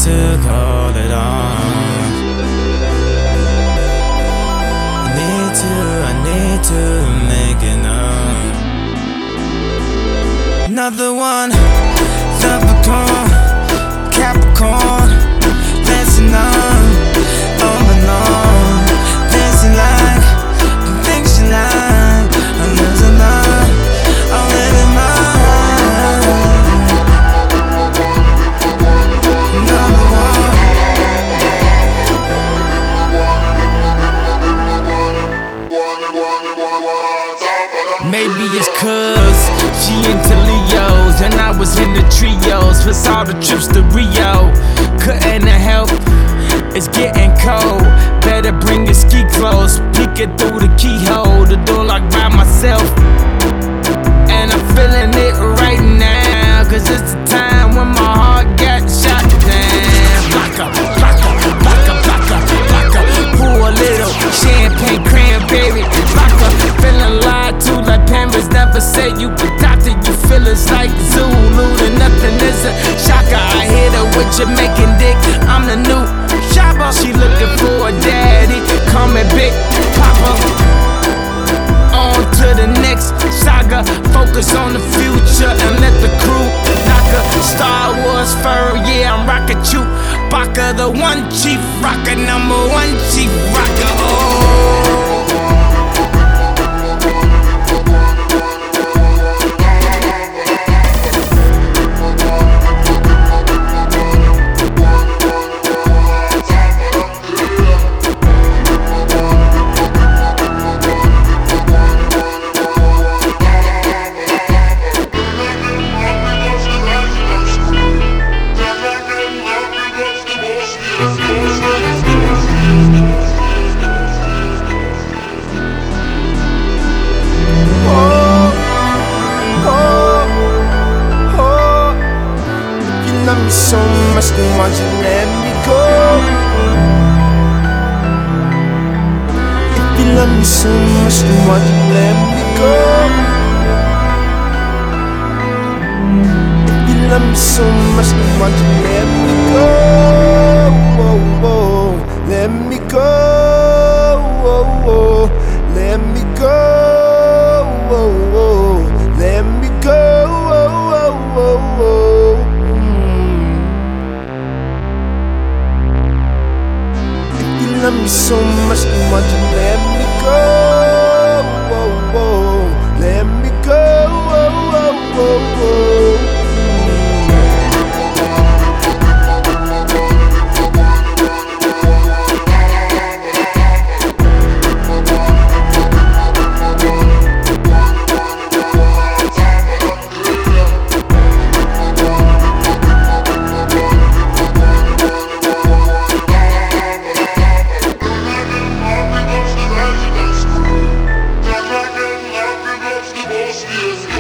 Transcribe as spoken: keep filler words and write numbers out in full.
to call it off. I need to, I need to make it known. Another one, Leprechaun, Capricorn, dancing on, all alone, dancing like the things you like. I'm losing love, I'm living mine. Another one. Maybe it's cause she into Leos and I was in the trios. Plus all the trips to Rio, couldn't help, it's getting cold. Better bring your ski clothes, peeking through the keyhole. The door locked by myself, and I'm feeling it right now. Cause it's the time when my heart got shot down. Blocker, blocker, blocker, blocker, blocker. Pour a little champagne cranberry blocker. Feeling lied to like Pampers. Never say you a doctor, you feel it's like Zulu. And nothing is a shocker. I hit her with Jamaican dick, I'm the new shopper. She looking for a daddy, call me Big Papa. On to the next saga, focus on the future and let the crew knock her. Star Wars fur, yeah, I'm rockin' you. Baka, the one chief rocker, number one chief rocker. Oh. Love me so much, then why'd you let me go? If you love me so much, then why'd you let me go? If you love me so much, then why'd you let me go? Whoa, whoa, let me go. Whoa, whoa, let me go. Whoa, whoa, let me go. Whoa, whoa, whoa, whoa. Love me so much, then why'd you let me go? Whoa, whoa, let me go. Whoa, whoa, whoa, whoa. Yes.